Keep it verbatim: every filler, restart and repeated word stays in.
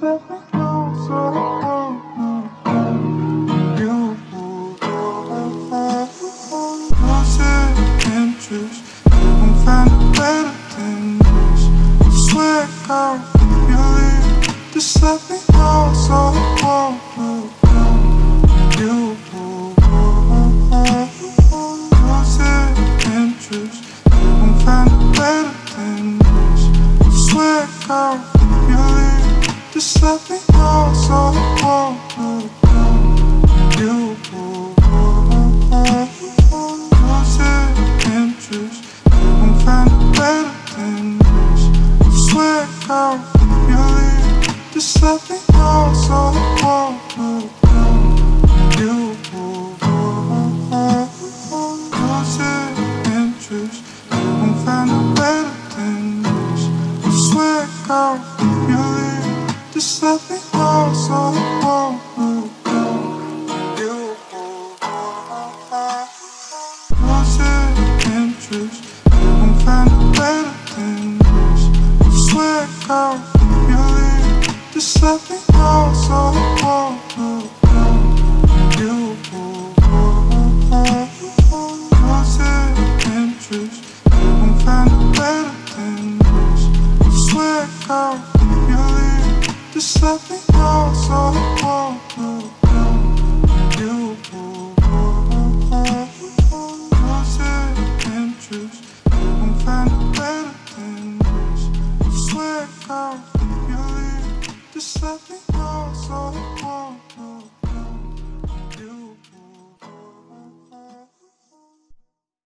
let me know so you losing interest. You won't find it better than this. I swear, girl, if you leave, just let me know so you losing interest. You won't find it better than this. I swear, girl, if you leave, just let me know so you losing interest. You won't find it better than this. I swear, girl, if you leave, just let me know so you losing interest. You won't find it better than this. I swear, girl, if you leave, just let me know so you losing interest. You won't find it better than this. I swear, girl, if you leave, just let me know so